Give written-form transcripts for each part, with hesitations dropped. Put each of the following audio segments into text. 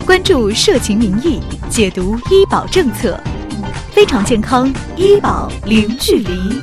关注社情民意，解读医保政策，非常健康，医保零距离。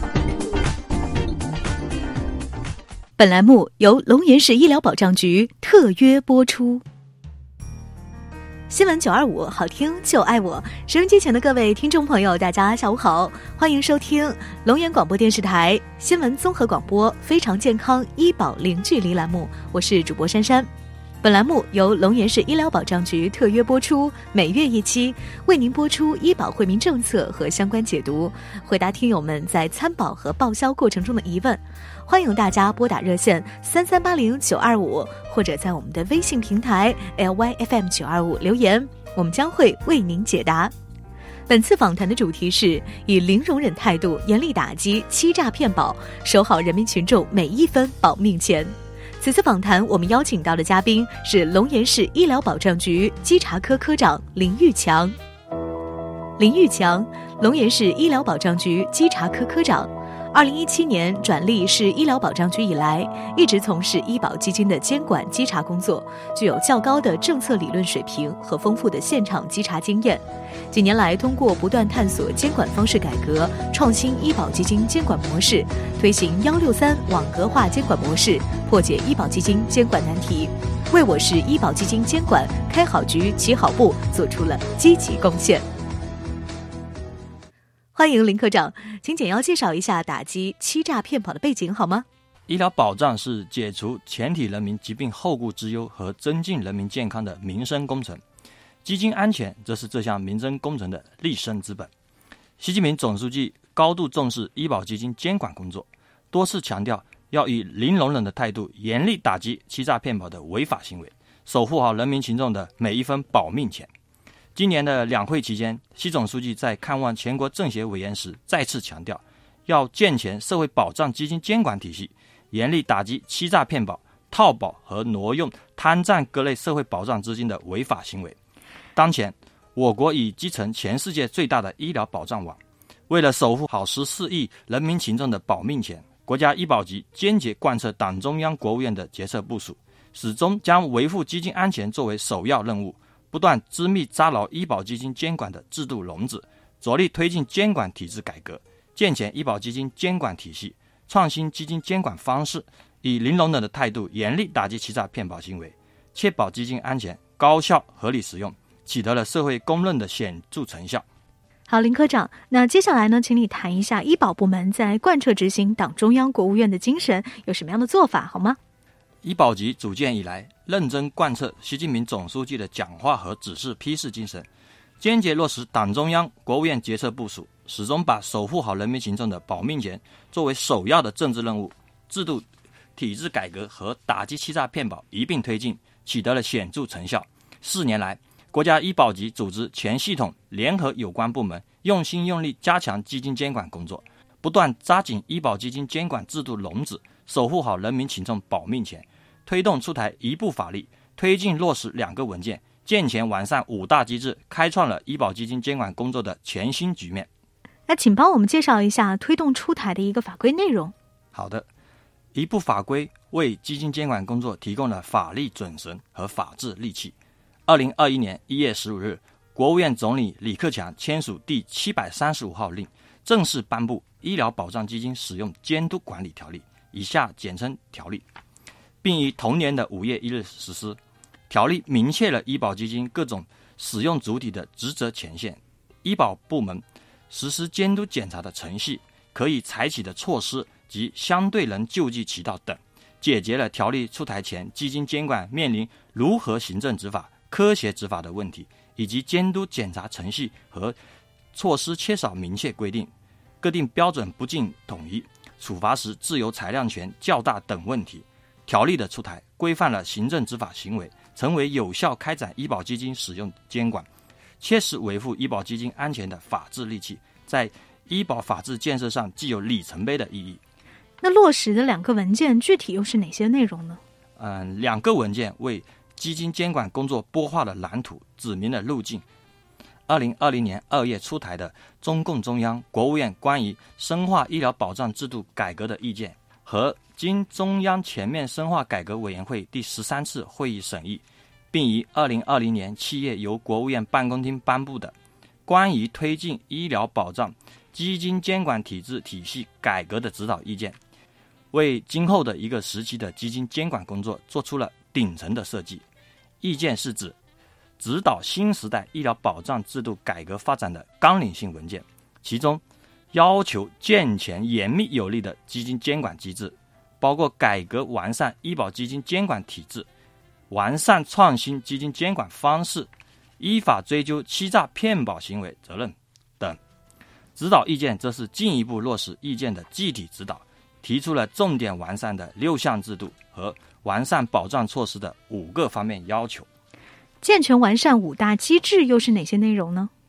本栏目由龙岩市医疗保障局特约播出。新闻925，好听就爱我。收音机前的各位听众朋友，大家下午好，欢迎收听龙岩广播电视台新闻综合广播非常健康医保零距离栏目，我是主播珊珊。本栏目由龙岩市医疗保障局特约播出，每月一期，为您播出医保惠民政策和相关解读，回答听友们在参保和报销过程中的疑问。欢迎大家拨打热线3380-925，或者在我们的微信平台 LYFM925 留言，我们将会为您解答。本次访谈的主题是以零容忍态度严厉打击欺诈骗保，守好人民群众每一分保命钱。此次访谈我们邀请到的嘉宾是龙岩市医疗保障局稽查科科长林玉强。林玉强，龙岩市医疗保障局稽查科科长，2017年转隶市医疗保障局以来，一直从事医保基金的监管稽查工作，具有较高的政策理论水平和丰富的现场稽查经验。几年来，通过不断探索监管方式改革，创新医保基金监管模式，推行163网格化监管模式，破解医保基金监管难题，为我市医保基金监管开好局、起好步做出了积极贡献。欢迎林科长，请简要介绍一下打击欺诈骗保的背景好吗？ 医疗保障是解除全体人民疾病后顾之忧和增进人民健康的民生工程，基金安全则是这项民生工程的立身之本。习近平总书记高度重视医保基金监管工作，多次强调要以零容忍的态度严厉打击欺诈骗保的违法行为，守护好人民群众的每一分保命钱。今年的两会期间，习总书记在看望全国政协委员时再次强调，要健全社会保障基金监管体系，严厉打击欺诈骗保、套保和挪用、贪占各类社会保障资金的违法行为。当前，我国已继承全世界最大的医疗保障网，为了守护好14亿人民群众的保命钱，国家医保局坚决贯彻党中央、国务院的决策部署，始终将维护基金安全作为首要任务，不断织密扎牢医保基金监管的制度笼子，着力推进监管体制改革，健全医保基金监管体系，创新基金监管方式，以零容忍的态度严厉打击欺诈骗保行为，确保基金安全、高效、合理使用，取得了社会公认的显著成效。 好，林科长，那接下来呢，请你谈一下医保部门在贯彻执行党中央、国务院的精神有什么样的做法好吗？ 医保局组建以来，认真贯彻习近平总书记的讲话和指示批示精神，坚决落实党中央、国务院决策部署，始终把守护好人民群众的保命钱作为首要的政治任务，制度体制改革和打击欺诈骗保一并推进，取得了显著成效。4年来，国家医保局组织全系统联合有关部门，用心用力加强基金监管工作，不断扎紧医保基金监管制度笼子，守护好人民群众保命钱，推动出台1部法律，推进落实2个文件，健全完善5大机制，开创了医保基金监管工作的全新局面。 那请帮我们介绍一下推动出台的一个法规内容。 好的，1部法规为基金监管工作提供了法律准绳和法治利器。2021年1月15日，国务院总理李克强签署第735号令，正式颁布《医疗保障基金使用监督管理条例》（以下简称条例），并于同年的5月1日实施。条例明确了医保基金各种使用主体的职责权限，医保部门实施监督检查的程序、可以采取的措施及相对人救济渠道等，解决了条例出台前基金监管面临如何行政执法、科学执法的问题，以及监督检查程序和措施缺少明确规定、各定标准不尽统一、处罚时自由裁量权较大等问题。条例的出台规范了行政执法行为，成为有效开展医保基金使用监管、切实维护医保基金安全的法治利器，在医保法治建设上具有里程碑的意义。 那落实的2个文件具体又是哪些内容呢 ？2个文件为基金监管工作拨画了蓝图，指明了路径。2020年2月出台的中共中央、国务院关于深化医疗保障制度改革的意见和经中央全面深化改革委员会第13次会议审议， 并于2020年7月由国务院办公厅颁布的关于推进医疗保障基金监管体制体系改革的指导意见，为今后的一个时期的基金监管工作做出了顶层的设计。意见是指导新时代医疗保障制度改革发展的纲领性文件，其中要求健全严密有力的基金监管机制，包括改革完善医保基金监管体制，完善创新基金监管方式，依法追究欺诈骗保行为责任等。指导意见则是进一步落实意见的具体指导，提出了重点完善的6项制度和完善保障措施的5个方面要求。 健全完善5大机制又是哪些内容呢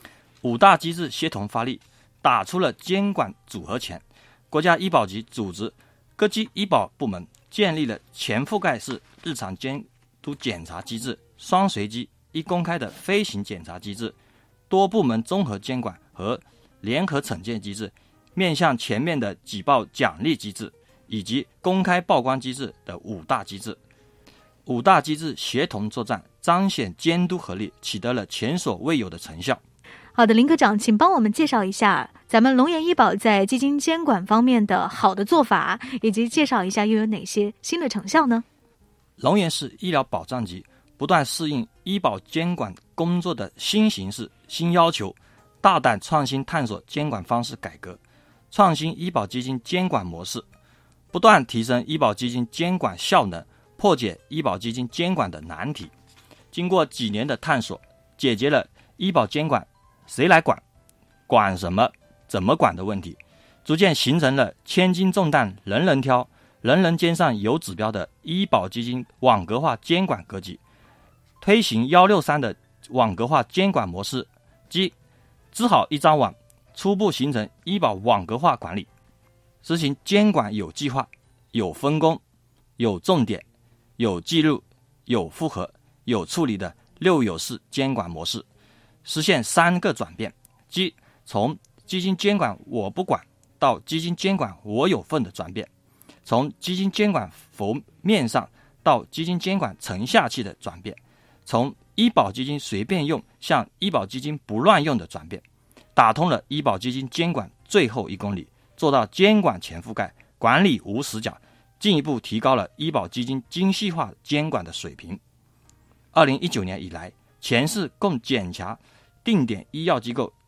？5大机制协同发力，打出了监管组合拳。国家医保局组织各级医保部门建立了全覆盖式日常监督检查机制、双随机一公开的飞行检查机制、多部门综合监管和联合惩戒机制，面向全面的举报奖励机制以及公开曝光机制的5大机制。5大机制协同作战，彰显监督合力，取得了前所未有的成效。 好的，林科长，请帮我们介绍一下咱们龙岩医保在基金监管方面的好的做法，以及介绍一下又有哪些新的成效呢？ 龙岩市医疗保障局不断适应医保监管工作的新形势、新要求，大胆创新探索监管方式改革，创新医保基金监管模式，不断提升医保基金监管效能，破解医保基金监管的难题。经过几年的探索，解决了医保监管谁来管、管什么、怎么管的问题，逐渐形成了千斤重担人人挑、人人肩上有指标的医保基金网格化监管格局。推行163的网格化监管模式，即织好一张网，初步形成医保网格化管理，实行监管有计划、有分工、有重点、有记录、有复核、有处理的6有4监管模式，实现3个转变，即从基金监管我不管到基金监管我有份的转变，从基金监管浮面上到基金监管沉下去的转变，从医保基金随便用向医保基金不乱用的转变，打通了医保基金监管最后1公里，做到监管全覆盖，管理无死角，进一步提高了医保基金精细化监管的水平。2019年以来，全市共检查定点医药机构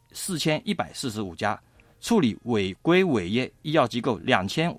4145家，处理违规违约医药机构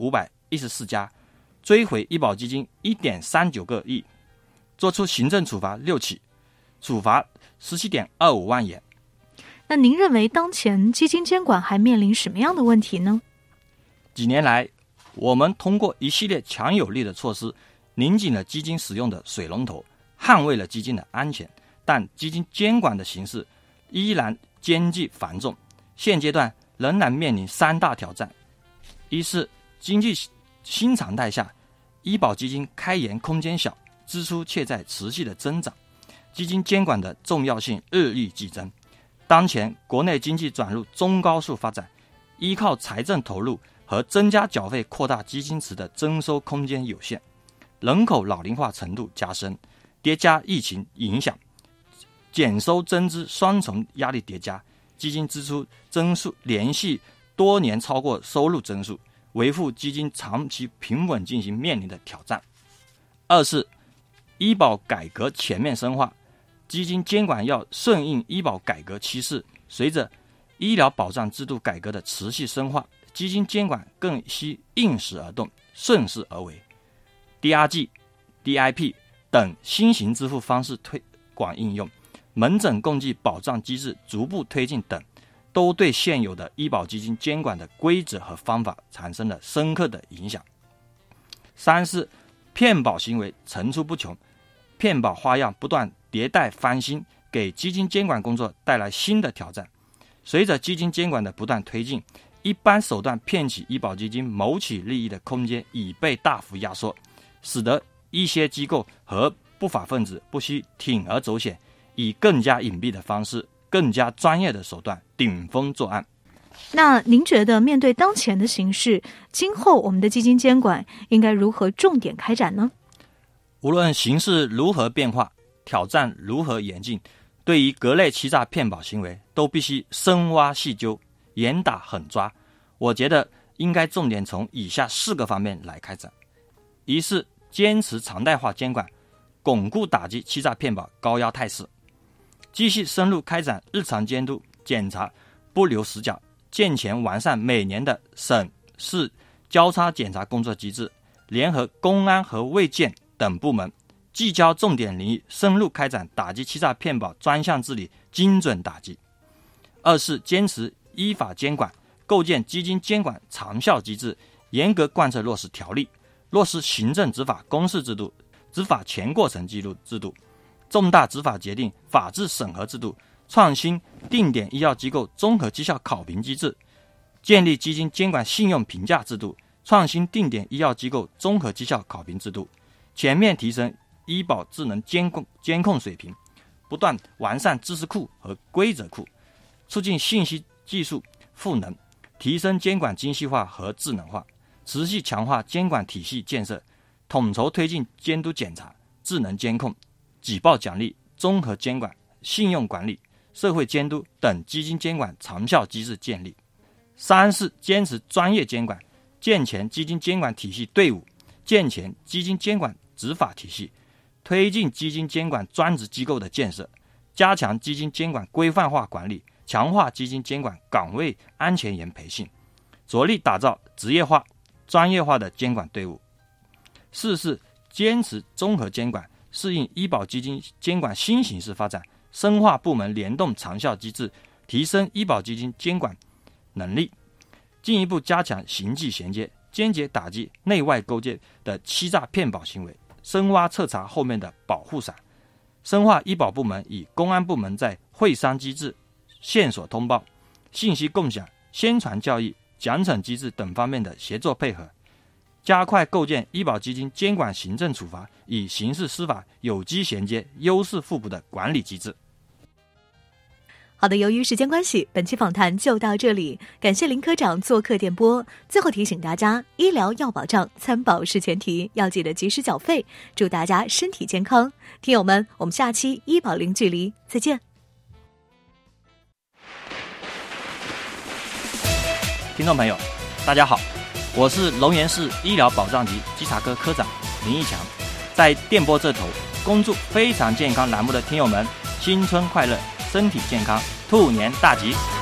2514家，追回医保基金 1.39 个亿，作出行政处罚6起，处罚 17.25 万元。 那您认为当前基金监管还面临什么样的问题呢？ 几年来，我们通过一系列强有力的措施，拧紧了基金使用的水龙头，捍卫了基金的安全，但基金监管的形势依然艰巨繁重，现阶段仍然面临3大挑战。一是经济新常态下，医保基金开源空间小，支出却在持续的增长，基金监管的重要性日益剧增。当前国内经济转入中高速发展，依靠财政投入和增加缴费扩大基金池的增收空间有限，人口老龄化程度加深，叠加疫情影响，减收增支双重压力叠加，基金支出增速连续多年超过收入增速，维护基金长期平稳进行面临的挑战。二是医保改革全面深化，基金监管要顺应医保改革趋势，随着医疗保障制度改革的持续深化，基金监管更需应时而动，顺势而为。DRG、DIP 等新型支付方式推广应用，门诊共计保障机制逐步推进等，都对现有的医保基金监管的规则和方法产生了深刻的影响。三是骗保行为层出不穷，骗保花样不断迭代翻新，给基金监管工作带来新的挑战。随着基金监管的不断推进，一般手段骗取医保基金谋取利益的空间已被大幅压缩，使得一些机构和不法分子不惜铤而走险，以更加隐蔽的方式、更加专业的手段顶风作案。 那您觉得面对当前的形势，今后我们的基金监管应该如何重点开展呢？ 无论形势如何变化， 挑战如何演进，对于各类欺诈骗保行为都必须深挖细究，严打狠抓。我觉得应该重点从以下4个方面来开展：一是坚持常态化监管，巩固打击欺诈骗保高压态势，继续深入开展日常监督检查，不留死角，健全完善每年的省市交叉检查工作机制，联合公安和卫健等部门，聚焦重点领域，深入开展打击欺诈骗保专项治理，精准打击。二是坚持依法监管，构建基金监管长效机制，严格贯彻落实条例，落实行政执法公示制度、执法全过程记录制度、重大执法决定法制审核制度，创新定点医药机构综合绩效考评机制，建立基金监管信用评价制度，创新定点医药机构综合绩效考评制度，全面提升医保智能监控水平，不断完善知识库和规则库，促进信息技术赋能，提升监管精细化和智能化，持续强化监管体系建设，统筹推进监督检查、智能监控、举报奖励、综合监管、信用管理、社会监督等基金监管长效机制建立。三是坚持专业监管，健全基金监管体系队伍，健全基金监管执法体系，推进基金监管专职机构的建设，加强基金监管规范化管理，强化基金监管岗位安全员培训，着力打造职业化、专业化的监管队伍。四是坚持综合监管，适应医保基金监管新形势发展，深化部门联动长效机制，提升医保基金监管能力，进一步加强行纪衔接，坚决打击内外勾结的欺诈骗保行为，深挖彻查后面的保护伞，深化医保部门与公安部门在会商机制、线索通报、信息共享、宣传教育、奖惩机制等方面的协作配合，加快构建医保基金监管行政处罚与刑事司法有机衔接、优势互补的管理机制。 好的，由于时间关系，本期访谈就到这里，感谢林科长做客电波。最后提醒大家，医疗要保障，参保是前提，要记得及时缴费。祝大家身体健康，听友们，我们下期医保零距离再见。 听众朋友，大家好，我是龙岩市医疗保障局稽查科科长林义强，在电波这头恭祝非常健康栏目的听友们新春快乐，身体健康，兔年大吉。